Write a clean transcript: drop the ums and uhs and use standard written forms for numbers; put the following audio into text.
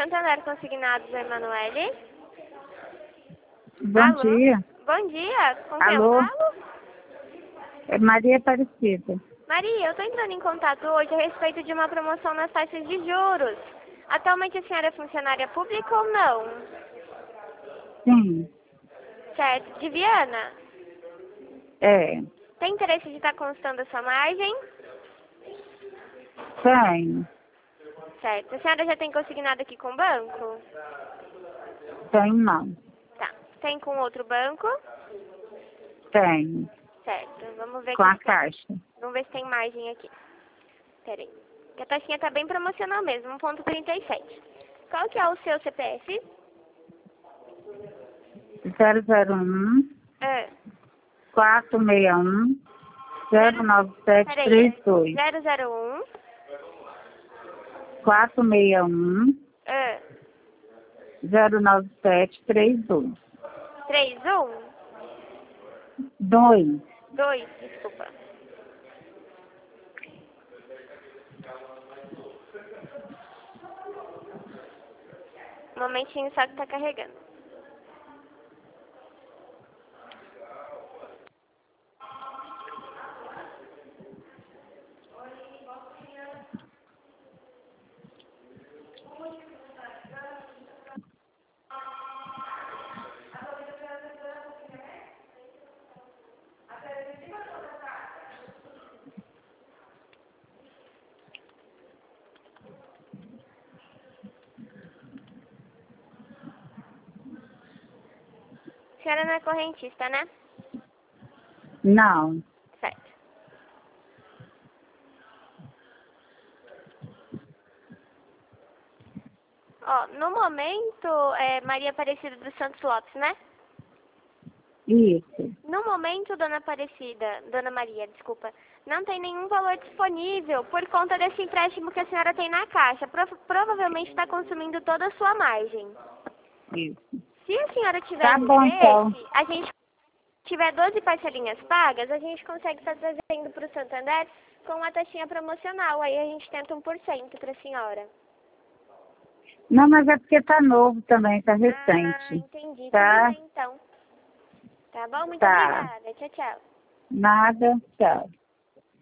Santander Consignados, Emanuele. Bom Alô? dia. Bom dia, com quem eu Alô? falo? É Maria Aparecida. Maria, eu estou entrando em contato hoje a respeito de uma promoção nas taxas de juros. Atualmente a senhora é funcionária pública ou não? Sim, Certo. De Viana? é. Tem interesse de estar constando a sua margem? Tenho. Certo. A senhora já tem consignado aqui com o banco? Tenho não. Tá. Tem com outro banco? Tenho. Certo. Vamos ver Com a aqui. Caixa. Vamos ver se tem margem aqui. Pera aí. Que a taxinha tá bem promocional mesmo, 1,37. Qual que é o seu CPF? 001 Ah, 461 peraí. 09732 001 461 ah, 09732 31 2. 2, desculpa. Um momentinho só que tá carregando. A senhora não é correntista, né? Não. Certo. Ó, no momento, é Maria Aparecida dos Santos Lopes, né? Isso. No momento, Dona Maria, desculpa, não tem nenhum valor disponível por conta desse empréstimo que a senhora tem na Caixa. Provavelmente está consumindo toda a sua margem. Isso. Se a senhora tiver Tá bom, interesse, então. a gente tiver 12 parcelinhas pagas, a gente consegue estar trazendo para o Santander com uma taxinha promocional. Aí a gente tenta 1% para a senhora. Não, mas é porque tá novo também, tá Ah, recente. entendi. Tá? Tudo bem, então. Tá bom? Muito Tá. obrigada. Tchau, tchau. Nada, tchau.